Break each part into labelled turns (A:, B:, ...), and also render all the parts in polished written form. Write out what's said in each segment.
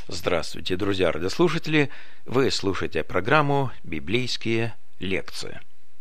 A: Здравствуйте, друзья радиослушатели! Вы слушаете программу «Библейские лекции».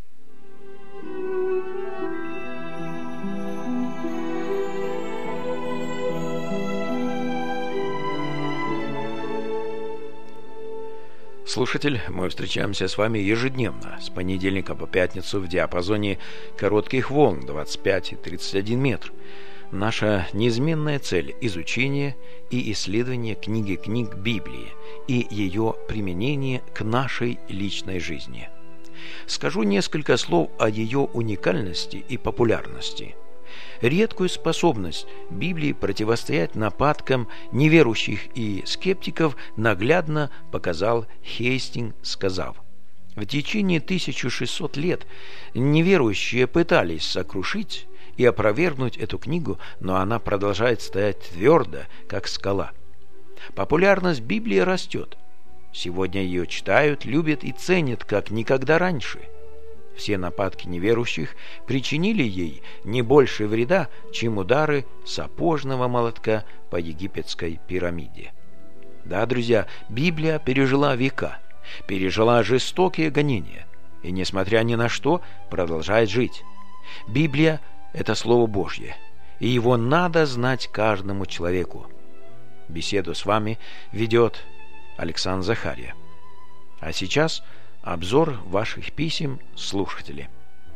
A: Слушатель, мы встречаемся с вами ежедневно, с понедельника по пятницу в диапазоне коротких волн 25 и 31 метр. Наша неизменная цель – изучение и исследование книг Библии и ее применение к нашей личной жизни. Скажу несколько слов о ее уникальности и популярности. Редкую способность Библии противостоять нападкам неверующих и скептиков наглядно показал Хейстинг, сказав: «В течение 1600 лет неверующие пытались сокрушить и опровергнуть эту книгу, но она продолжает стоять твердо, как скала. Популярность Библии растет. Сегодня ее читают, любят и ценят, как никогда раньше. Все нападки неверующих причинили ей не больше вреда, чем удары сапожного молотка по египетской пирамиде». Да, друзья, Библия пережила века, пережила жестокие гонения и, несмотря ни на что, продолжает жить. Библия – это Слово Божье, и его надо знать каждому человеку. Беседу с вами ведет Александр Захария. А сейчас обзор ваших писем, слушатели.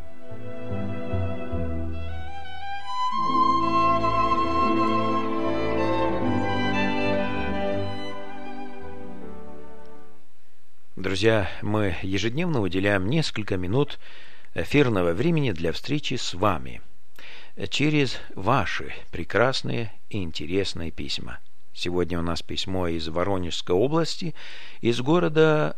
A: Друзья, мы ежедневно уделяем несколько минут эфирного времени для встречи с вами через ваши прекрасные и интересные письма. Сегодня у нас письмо из Воронежской области, из города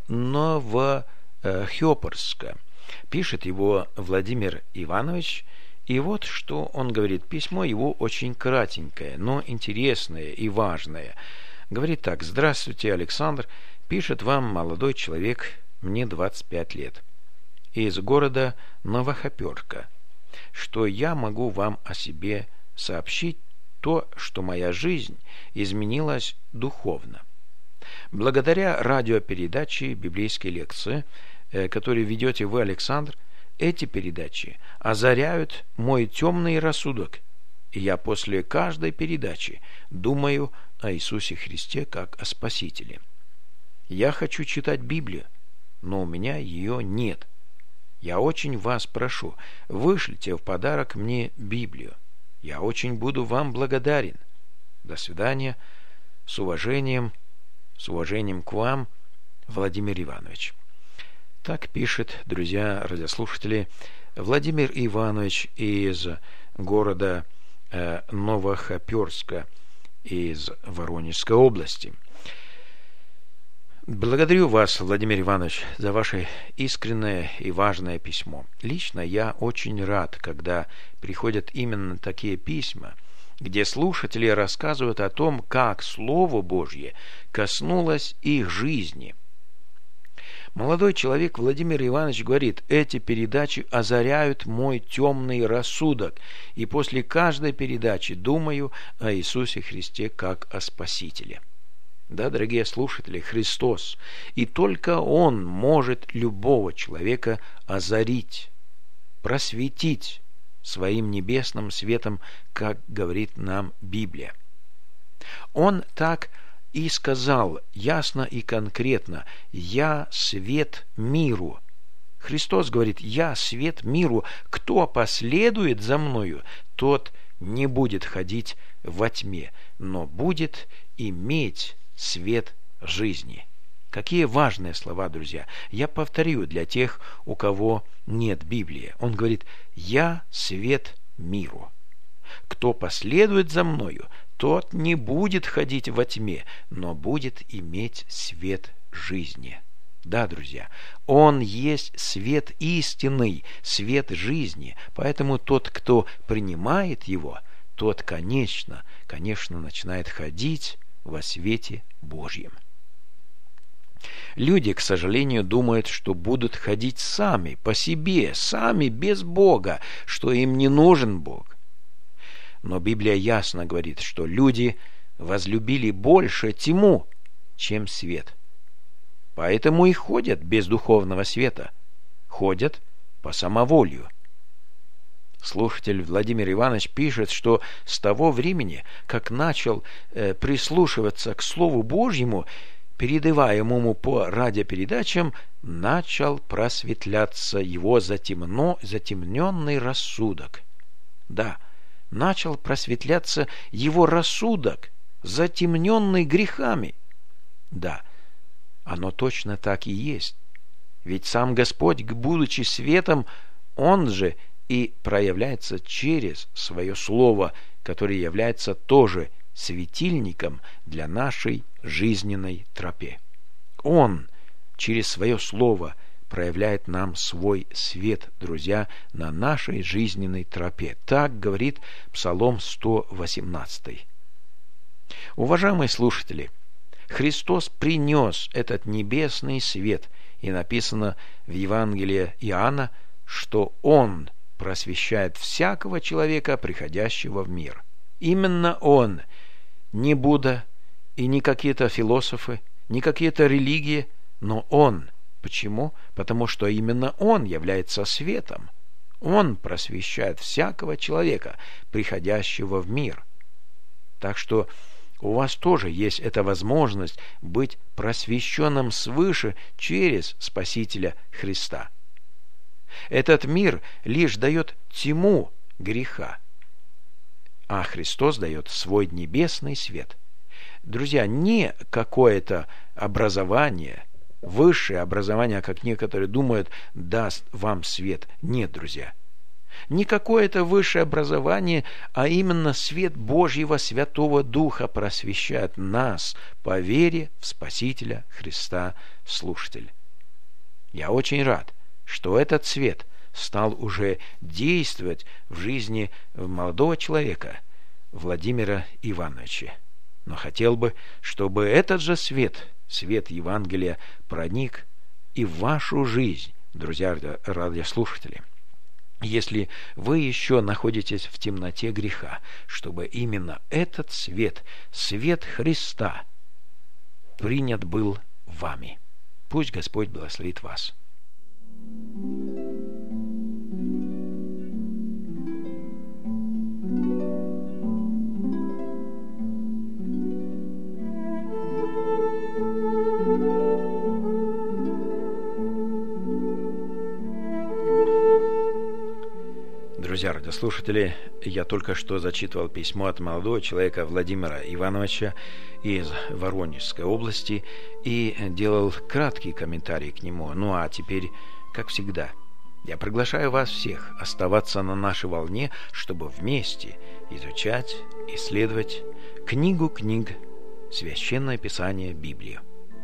A: Новохёпорска. Пишет его Владимир Иванович, и вот что он говорит. Письмо его очень кратенькое, но интересное и важное. Говорит так: «Здравствуйте, Александр. Пишет вам молодой человек, мне 25 лет, из города Новохоперска, что я могу вам о себе сообщить то, что моя жизнь изменилась духовно. Благодаря радиопередаче «Библейские лекции», которые ведете вы, Александр, эти передачи озаряют мой темный рассудок, и я после каждой передачи думаю о Иисусе Христе как о Спасителе. Я хочу читать Библию, но у меня ее нет. Я очень вас прошу, вышлите в подарок мне Библию. Я очень буду вам благодарен. До свидания. С уважением к вам, Владимир Иванович». Так пишет, друзья радиослушатели, Владимир Иванович из города Новохоперска из Воронежской области. Благодарю вас, Владимир Иванович, за ваше искреннее и важное письмо. Лично я очень рад, когда приходят именно такие письма, где слушатели рассказывают о том, как Слово Божье коснулось их жизни. Молодой человек Владимир Иванович говорит: «Эти передачи озаряют мой темный рассудок, и после каждой передачи думаю о Иисусе Христе как о Спасителе». Да, дорогие слушатели, Христос, и только Он может любого человека озарить, просветить своим небесным светом, как говорит нам Библия. Он так и сказал ясно и конкретно: «Я свет миру». Христос говорит: «Я свет миру. Кто последует за мною, тот не будет ходить во тьме, но будет иметь свет жизни». Какие важные слова, друзья. Я повторю для тех, у кого нет Библии. Он говорит: «Я свет миру. Кто последует за мною, тот не будет ходить во тьме, но будет иметь свет жизни». Да, друзья, Он есть свет истинный, свет жизни. Поэтому тот, кто принимает Его, тот, конечно, начинает ходить во свете Божьем. Люди, к сожалению, думают, что будут ходить сами, по себе, сами, без Бога, что им не нужен Бог. Но Библия ясно говорит, что люди возлюбили больше тьму, чем свет. Поэтому и ходят без духовного света, ходят по самоволию. Слушатель Владимир Иванович пишет, что с того времени, как начал прислушиваться к Слову Божьему, передаваемому по радиопередачам, начал просветляться его затемненный рассудок. Да, начал просветляться его рассудок, затемненный грехами. Да, оно точно так и есть. Ведь сам Господь, будучи светом, Он же и проявляется через свое Слово, которое является тоже светильником для нашей жизненной тропе. Он через свое Слово проявляет нам свой свет, друзья, на нашей жизненной тропе. Так говорит Псалом 118. Уважаемые слушатели, Христос принес этот небесный свет, и написано в Евангелии Иоанна, что Он просвещает всякого человека, приходящего в мир. Именно Он, не Будда и не какие-то философы, не какие-то религии, но Он. Почему? Потому что именно Он является светом. Он просвещает всякого человека, приходящего в мир. Так что у вас тоже есть эта возможность быть просвещенным свыше через Спасителя Христа. Этот мир лишь дает тьму греха, а Христос дает свой небесный свет. Друзья, не какое-то образование, высшее образование, как некоторые думают, даст вам свет. Нет, друзья. Не какое-то высшее образование, а именно свет Божьего Святого Духа просвещает нас по вере в Спасителя Христа, слушатель. Я очень рад, что этот свет стал уже действовать в жизни молодого человека Владимира Ивановича. Но хотел бы, чтобы этот же свет, свет Евангелия, проник и в вашу жизнь, друзья радиослушатели. Если вы еще находитесь в темноте греха, чтобы именно этот свет, свет Христа, принят был вами. Пусть Господь благословит вас. Друзья радиослушатели, я только что зачитывал письмо от молодого человека Владимира Ивановича из Воронежской области и делал краткий комментарий к нему. Ну а теперь, как всегда, я приглашаю вас всех оставаться на нашей волне, чтобы вместе изучать, исследовать книгу книг, Священное Писание, Библию.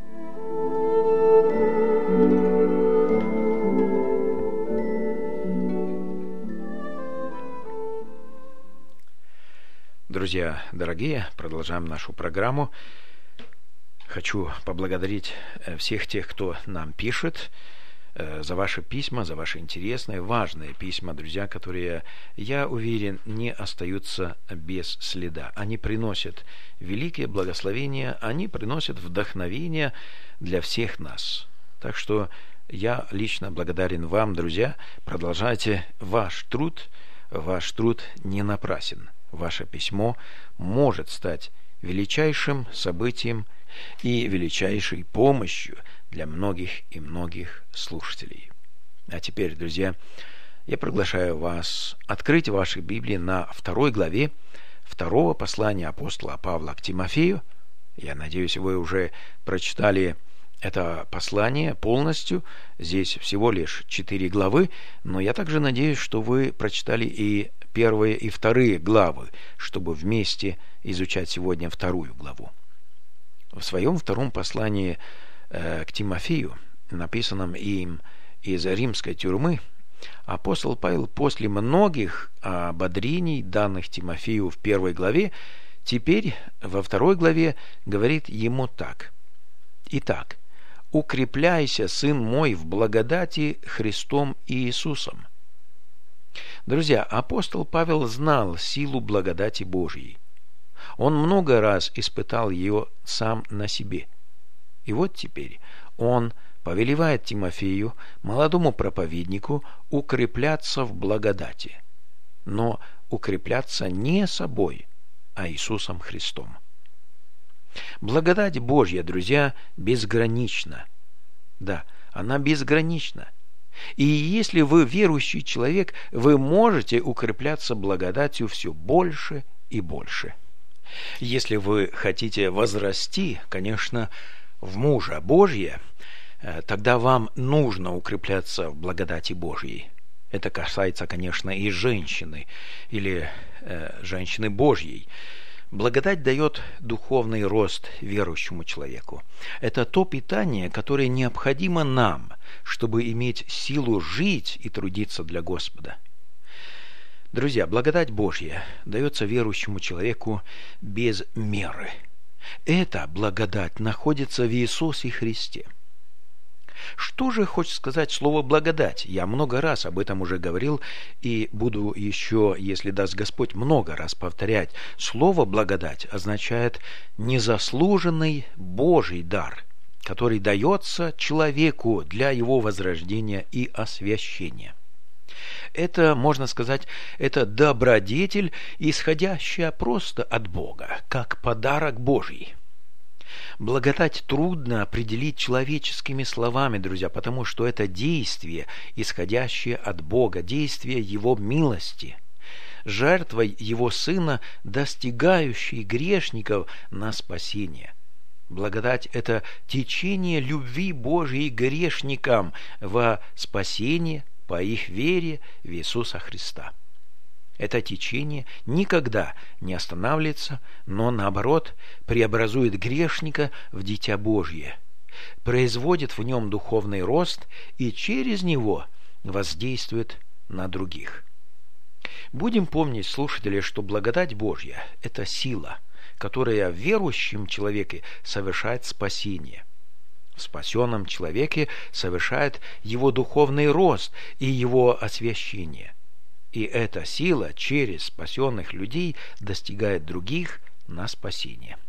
A: Друзья дорогие, продолжаем нашу программу. Хочу поблагодарить всех тех, кто нам пишет, за ваши письма, за ваши интересные, важные письма, друзья, которые, я уверен, не остаются без следа. Они приносят великие благословения, они приносят вдохновение для всех нас. Так что я лично благодарен вам, друзья. Продолжайте ваш труд не напрасен. Ваше письмо может стать величайшим событием и величайшей помощью для многих и многих слушателей. А теперь, друзья, я приглашаю вас открыть ваши Библии на 2 главе 2 послания апостола Павла к Тимофею. Я надеюсь, вы уже прочитали это послание полностью. Здесь всего лишь 4 главы, но я также надеюсь, что вы прочитали и 1 и 2 главы, чтобы вместе изучать сегодня 2 главу. В своем 2 послании к Тимофею, написанном им из римской тюрьмы, апостол Павел после многих ободрений, данных Тимофею в 1 главе, теперь во 2 главе говорит ему так: «Итак, укрепляйся, сын мой, в благодати Христом Иисусом». Друзья, апостол Павел знал силу благодати Божьей. Он много раз испытал ее сам на себе. И вот теперь он повелевает Тимофею, молодому проповеднику, укрепляться в благодати, но укрепляться не собой, а Иисусом Христом. Благодать Божья, друзья, безгранична. Да, она безгранична. И если вы верующий человек, вы можете укрепляться благодатью все больше и больше. Если вы хотите возрасти, конечно, в мужа Божия, тогда вам нужно укрепляться в благодати Божьей. Это касается, конечно, и женщины или женщины Божьей. Благодать дает духовный рост верующему человеку. Это то питание, которое необходимо нам, чтобы иметь силу жить и трудиться для Господа. Друзья, благодать Божья дается верующему человеку без меры. Эта благодать находится в Иисусе Христе. Что же хочет сказать слово «благодать»? Я много раз об этом уже говорил и буду еще, если даст Господь, много раз повторять. Слово «благодать» означает незаслуженный Божий дар, который дается человеку для его возрождения и освящения. Это, можно сказать, это добродетель, исходящая просто от Бога, как подарок Божий. Благодать трудно определить человеческими словами, друзья, потому что это действие, исходящее от Бога, действие Его милости, жертвой Его Сына, достигающей грешников на спасение. Благодать – это течение любви Божьей к грешникам во спасение по их вере в Иисуса Христа. Это течение никогда не останавливается, но, наоборот, преобразует грешника в дитя Божье, производит в нем духовный рост и через него воздействует на других. Будем помнить, слушатели, что благодать Божья – это сила, которая в верующем человеке совершает спасение. В спасенном человеке совершает его духовный рост и его освящение. И эта сила через спасенных людей достигает других на спасение.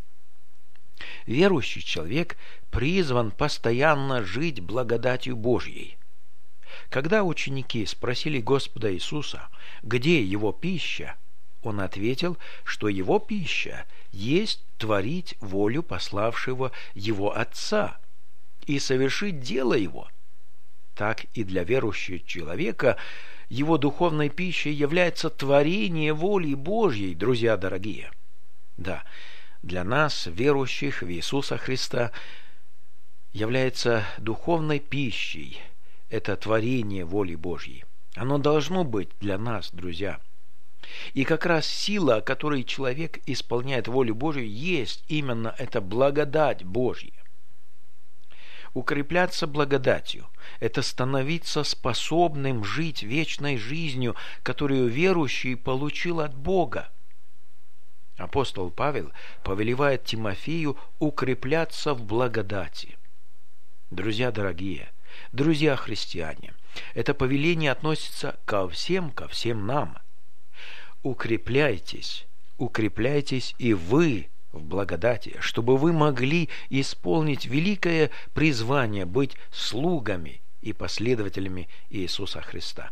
A: Верующий человек призван постоянно жить благодатью Божьей. Когда ученики спросили Господа Иисуса, где его пища, он ответил, что его пища есть творить волю пославшего его Отца и совершить дело его. Так и для верующего человека его духовной пищей является творение воли Божьей, друзья дорогие. Да, для нас, верующих в Иисуса Христа, является духовной пищей это творение воли Божьей. Оно должно быть для нас, друзья. И как раз сила, которой человек исполняет волю Божью, есть именно эта благодать Божья. Укрепляться благодатью – это становиться способным жить вечной жизнью, которую верующий получил от Бога. Апостол Павел повелевает Тимофею укрепляться в благодати. Друзья дорогие, друзья христиане, это повеление относится ко всем нам. Укрепляйтесь и вы в благодати, чтобы вы могли исполнить великое призвание быть слугами и последователями Иисуса Христа.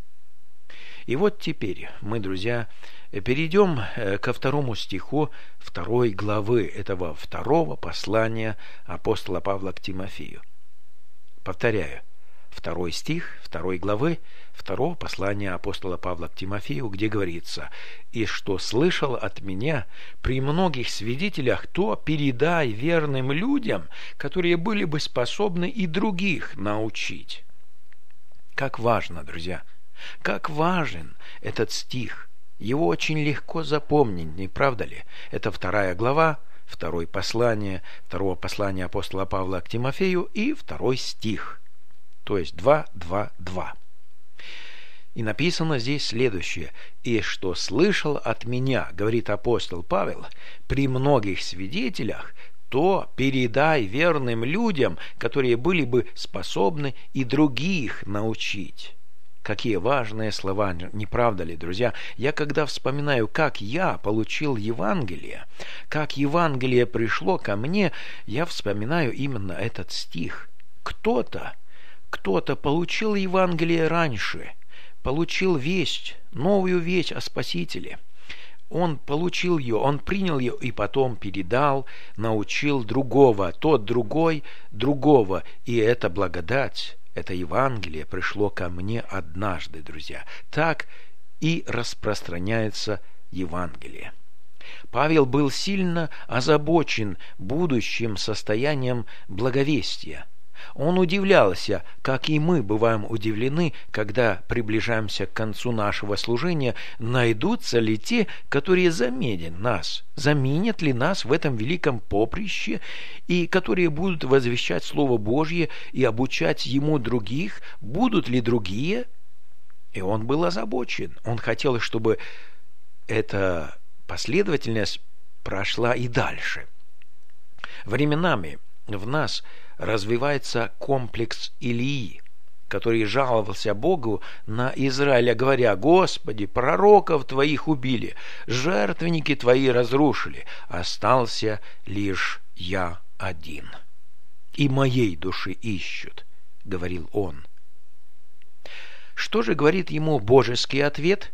A: И вот теперь мы, друзья, перейдем ко 2 стиху 2 главы этого 2 послания апостола Павла к Тимофею. Повторяю, 2 стих 2 главы 2 послания апостола Павла к Тимофею, где говорится: «И что слышал от меня при многих свидетелях, то передай верным людям, которые были бы способны и других научить». Как важно, друзья, как важен этот стих. Его очень легко запомнить, не правда ли? Это 2 глава, 2 послания апостола Павла к Тимофею и 2 стих. То есть 2:2:2. И написано здесь следующее: «И что слышал от меня, говорит апостол Павел, при многих свидетелях, то передай верным людям, которые были бы способны и других научить». Какие важные слова, не правда ли, друзья? Я когда вспоминаю, как я получил Евангелие, как Евангелие пришло ко мне, я вспоминаю именно этот стих. Кто-то получил Евангелие раньше, получил весть, новую весть о Спасителе. Он получил ее, он принял ее и потом передал, научил другого, тот другой другого. И эта благодать, это Евангелие пришло ко мне однажды, друзья. Так и распространяется Евангелие. Павел был сильно озабочен будущим состоянием благовестия. Он удивлялся, как и мы бываем удивлены, когда приближаемся к концу нашего служения, найдутся ли те, которые заменят ли нас в этом великом поприще, и которые будут возвещать Слово Божье и обучать ему других, будут ли другие? И он был озабочен. Он хотел, чтобы эта последовательность прошла и дальше. Временами в нас развивается комплекс Илии, который жаловался Богу на Израиля, говоря: «Господи, пророков Твоих убили, жертвенники Твои разрушили, остался лишь я один. И моей души ищут», — говорил он. Что же говорит ему божеский ответ?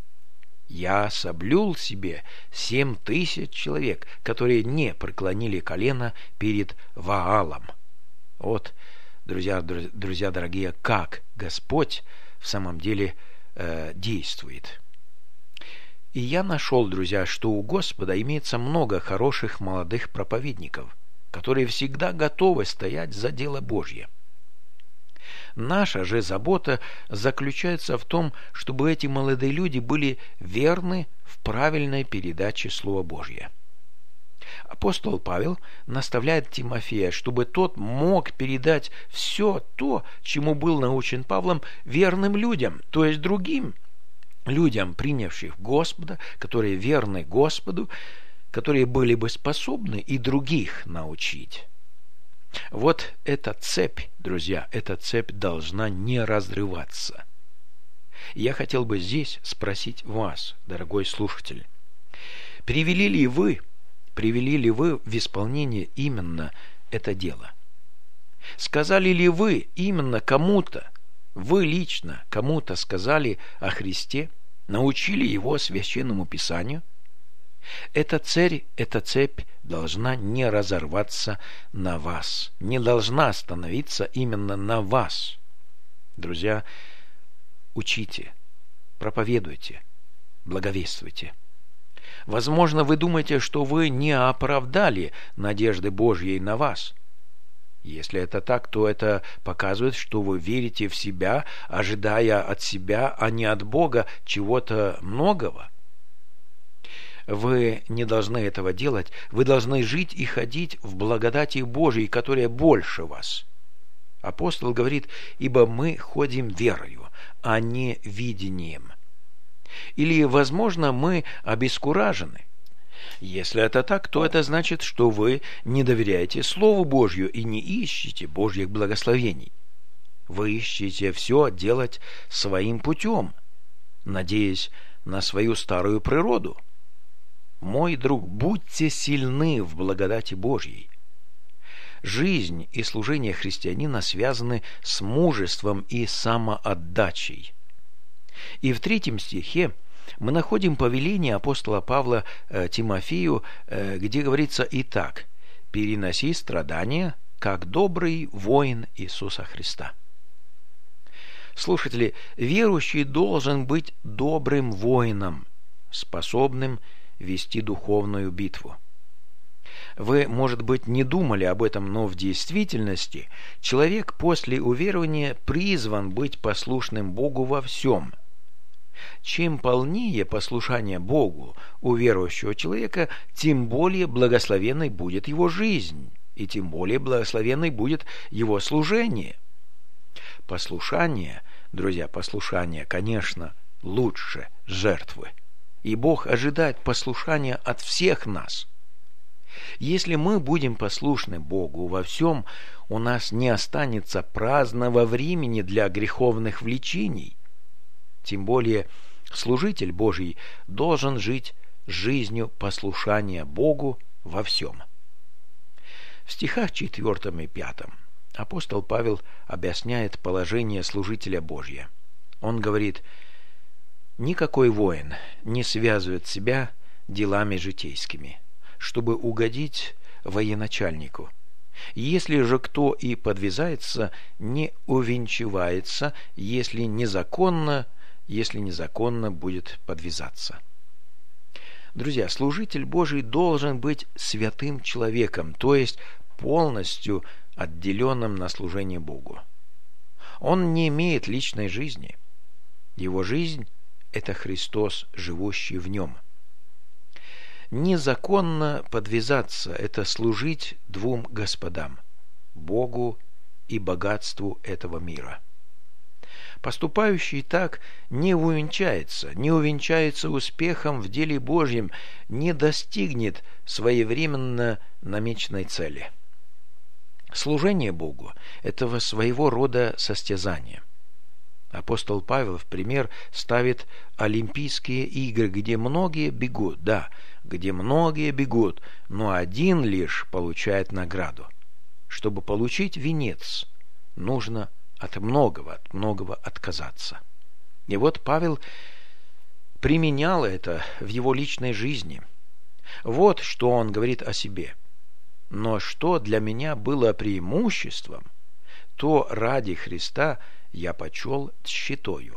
A: «Я соблюл себе 7000 человек, которые не преклонили колено перед Ваалом». Вот, друзья дорогие, как Господь в самом деле действует. И я нашел, друзья, что у Господа имеется много хороших молодых проповедников, которые всегда готовы стоять за дело Божье. Наша же забота заключается в том, чтобы эти молодые люди были верны в правильной передаче Слова Божьего. Апостол Павел наставляет Тимофея, чтобы тот мог передать все то, чему был научен Павлом, верным людям, то есть другим людям, принявших Господа, которые верны Господу, которые были бы способны и других научить. Вот эта цепь, друзья, эта цепь должна не разрываться. Я хотел бы здесь спросить вас, дорогой слушатель, привели ли вы в исполнение именно это дело? Сказали ли вы именно кому-то, вы лично кому-то сказали о Христе, научили его священному Писанию? Эта цепь должна не разорваться на вас, не должна остановиться именно на вас. Друзья, учите, проповедуйте, благовествуйте. Возможно, вы думаете, что вы не оправдали надежды Божьей на вас. Если это так, то это показывает, что вы верите в себя, ожидая от себя, а не от Бога чего-то многого. Вы не должны этого делать. Вы должны жить и ходить в благодати Божией, которая больше вас. Апостол говорит: «Ибо мы ходим верою, а не видением». Или, возможно, мы обескуражены. Если это так, то это значит, что вы не доверяете Слову Божью и не ищете Божьих благословений. Вы ищете все делать своим путем, надеясь на свою старую природу. Мой друг, будьте сильны в благодати Божьей. Жизнь и служение христианина связаны с мужеством и самоотдачей. И в 3 стихе мы находим повеление апостола Павла Тимофею, где говорится: «Итак, переноси страдания, как добрый воин Иисуса Христа». Слушатели, верующий должен быть добрым воином, способным вести духовную битву. Вы, может быть, не думали об этом, но в действительности человек после уверования призван быть послушным Богу во всем. Чем полнее послушание Богу у верующего человека, тем более благословенной будет его жизнь, и тем более благословенной будет его служение. Послушание, друзья, конечно, лучше жертвы. И Бог ожидает послушания от всех нас. Если мы будем послушны Богу во всем, у нас не останется праздного времени для греховных влечений. Тем более служитель Божий должен жить жизнью послушания Богу во всем. В стихах 4 и 5 апостол Павел объясняет положение служителя Божия. Он говорит: «Никакой воин не связывает себя делами житейскими, чтобы угодить военачальнику. Если же кто и подвязается, не увенчивается, если незаконно будет подвязаться». Друзья, служитель Божий должен быть святым человеком, то есть полностью отделенным на служение Богу. Он не имеет личной жизни. Его жизнь – это Христос, живущий в нем. Незаконно подвязаться – это служить двум господам – Богу и богатству этого мира. Поступающий так не увенчается успехом в деле Божьем, не достигнет своевременно намеченной цели. Служение Богу – это своего рода состязание. Апостол Павел в пример ставит Олимпийские игры, где многие бегут, но один лишь получает награду. Чтобы получить венец, нужно от многого отказаться. И вот Павел применял это в его личной жизни. Вот что он говорит о себе. «Но что для меня было преимуществом, то ради Христа я почел тщетою.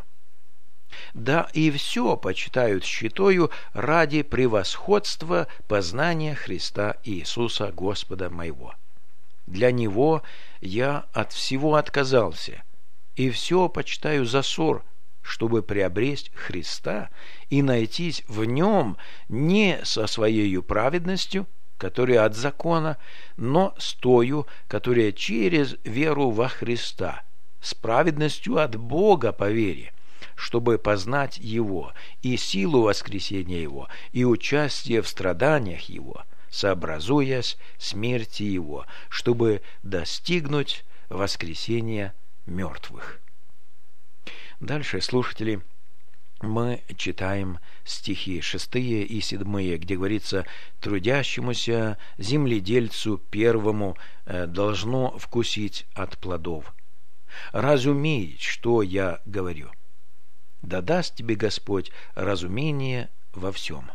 A: Да и все почитают тщетою ради превосходства познания Христа Иисуса Господа моего. Для Него я от всего отказался, и все почитаю за ссор, чтобы приобресть Христа и найтись в Нем не со своей праведностью, которая от закона, но с тою, которая через веру во Христа, с праведностью от Бога по вере, чтобы познать Его и силу воскресения Его, и участие в страданиях Его, сообразуясь смерти Его, чтобы достигнуть воскресения мертвых». Дальше, слушатели, мы читаем стихи 6 и 7, где говорится: «Трудящемуся земледельцу первому должно вкусить от плодов. Разумеет, что я говорю. Да даст тебе Господь разумение во всем».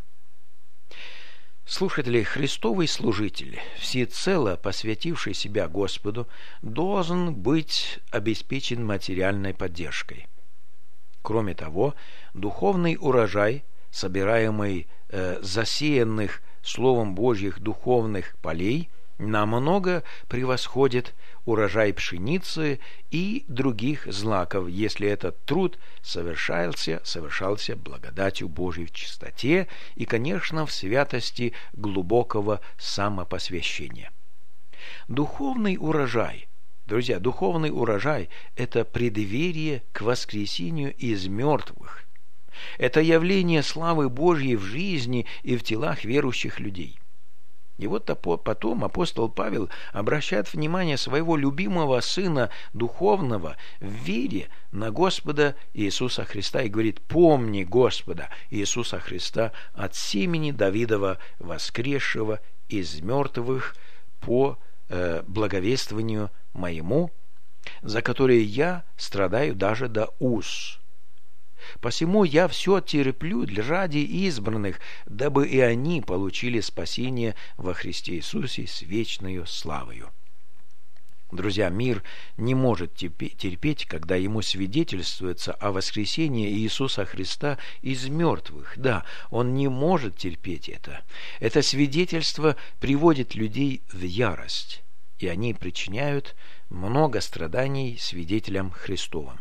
A: Слушатели, Христовый служитель, всецело посвятивший себя Господу, должен быть обеспечен материальной поддержкой. Кроме того, духовный урожай, собираемый засеянных Словом Божьих духовных полей, намного превосходит урожай пшеницы и других злаков, если этот труд совершался благодатью Божией в чистоте и, конечно, в святости глубокого самопосвящения. Духовный урожай, друзья, духовный урожай – это преддверие к воскресению из мертвых. Это явление славы Божьей в жизни и в телах верующих людей. И вот потом апостол Павел обращает внимание своего любимого сына духовного в вере на Господа Иисуса Христа и говорит: «Помни Господа Иисуса Христа от семени Давидова, воскресшего из мертвых по благовествованию моему, за которое я страдаю даже до уз. Посему я все терплю ради избранных, дабы и они получили спасение во Христе Иисусе с вечною славою». Друзья, мир не может терпеть, когда ему свидетельствуется о воскресении Иисуса Христа из мертвых. Да, он не может терпеть это. Это свидетельство приводит людей в ярость, и они причиняют много страданий свидетелям Христовым.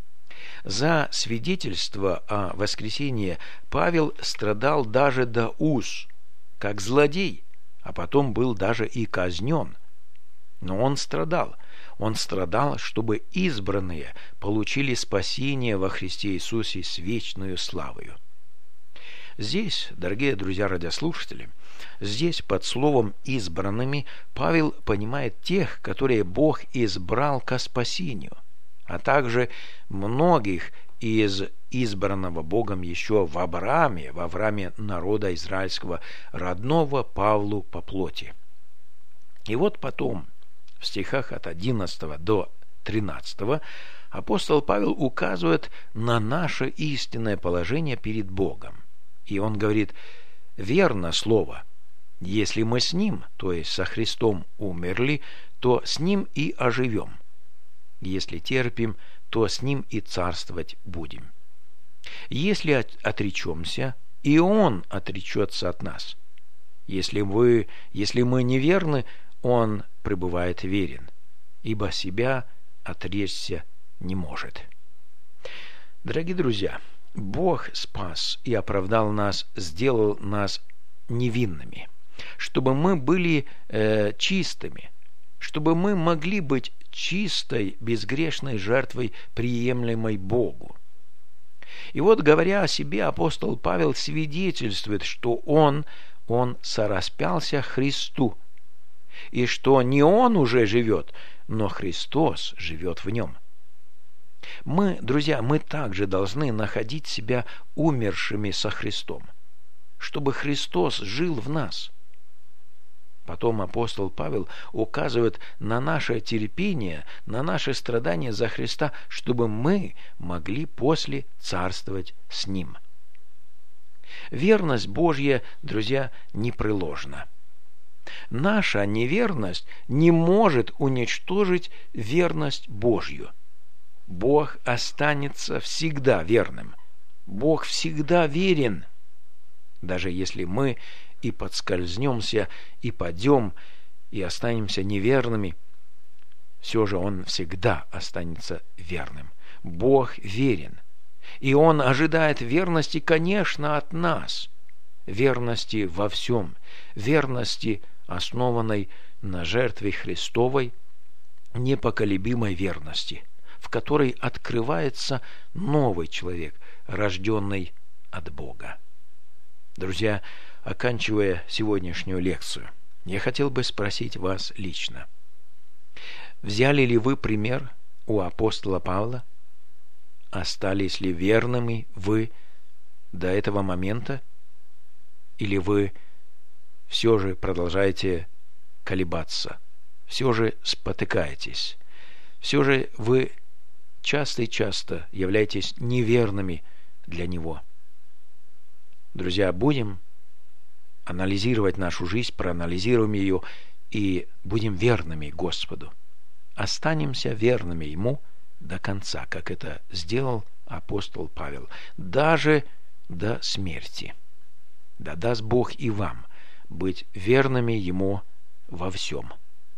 A: За свидетельство о воскресении Павел страдал даже до уз, как злодей, а потом был даже и казнен. Но он страдал, чтобы избранные получили спасение во Христе Иисусе с вечною славою. Здесь, дорогие друзья радиослушатели, здесь под словом «избранными» Павел понимает тех, которые Бог избрал ко спасению, а также многих из избранного Богом еще в Аврааме народа израильского, родного Павлу по плоти. И вот потом, в стихах от 11 до 13, апостол Павел указывает на наше истинное положение перед Богом. И он говорит: верно слово, если мы с Ним, то есть со Христом, умерли, то с Ним и оживем. Если терпим, то с Ним и царствовать будем. Если отречемся, и Он отречется от нас. Если мы неверны, Он пребывает верен, ибо себя отречься не может. Дорогие друзья, Бог спас и оправдал нас, сделал нас невинными, чтобы мы были чистыми, чтобы мы могли быть чистой, безгрешной жертвой, приемлемой Богу. И вот, говоря о себе, апостол Павел свидетельствует, что он сораспялся Христу, и что не он уже живет, но Христос живет в нем. Мы, друзья, мы также должны находить себя умершими со Христом, чтобы Христос жил в нас. Потом апостол Павел указывает на наше терпение, на наши страдания за Христа, чтобы мы могли после царствовать с Ним. Верность Божья, друзья, непреложна. Наша неверность не может уничтожить верность Божью. Бог останется всегда верным. Бог всегда верен. Даже если мы и подскользнемся, и падем, и останемся неверными, все же Он всегда останется верным. Бог верен. И Он ожидает верности, конечно, от нас. Верности во всем. Верности, основанной на жертве Христовой, непоколебимой верности, в которой открывается новый человек, рожденный от Бога. Друзья, оканчивая сегодняшнюю лекцию, я хотел бы спросить вас лично. Взяли ли вы пример у апостола Павла? Остались ли верными вы до этого момента? Или вы все же продолжаете колебаться? Все же спотыкаетесь? Все же вы часто и часто являетесь неверными для Него? Друзья, будем анализировать нашу жизнь, проанализируем ее и будем верными Господу. Останемся верными Ему до конца, как это сделал апостол Павел, даже до смерти. Да даст Бог и вам быть верными Ему во всем.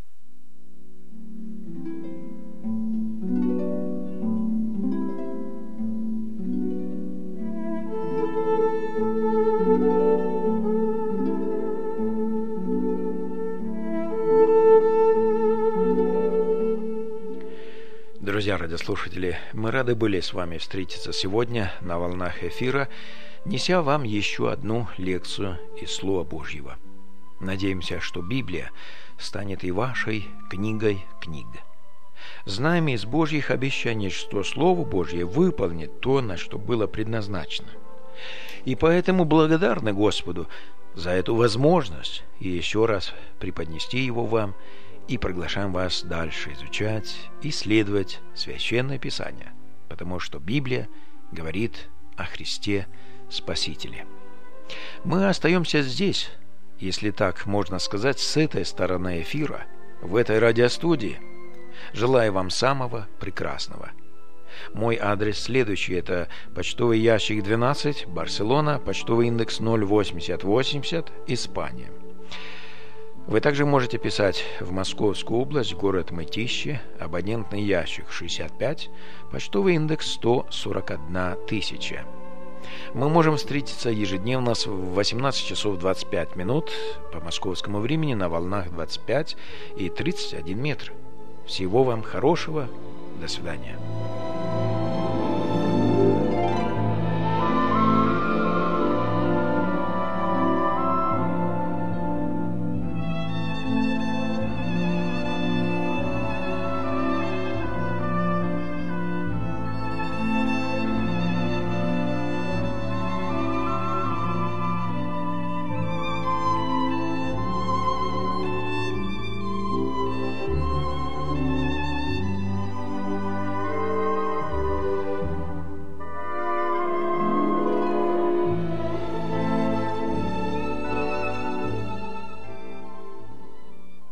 A: Друзья радиослушатели, мы рады были с вами встретиться сегодня на волнах эфира, неся вам еще одну лекцию из Слова Божьего. Надеемся, что Библия станет и вашей книгой книг. Знаем из Божьих обещаний, что Слово Божье выполнит то, на что было предназначено. И поэтому благодарны Господу за эту возможность и еще раз преподнести его вам, и приглашаем вас дальше изучать, исследовать Священное Писание, потому что Библия говорит о Христе Спасителе. Мы остаемся здесь, если так можно сказать, с этой стороны эфира, в этой радиостудии. Желаю вам самого прекрасного. Мой адрес следующий: это почтовый ящик 12, Барселона, почтовый индекс 08080, Испания. Вы также можете писать в Московскую область, город Мытищи, абонентный ящик 65, почтовый индекс 141 тысяча. Мы можем встретиться ежедневно в 18 часов 25 минут по московскому времени на волнах 25 и 31 метр. Всего вам хорошего. До свидания.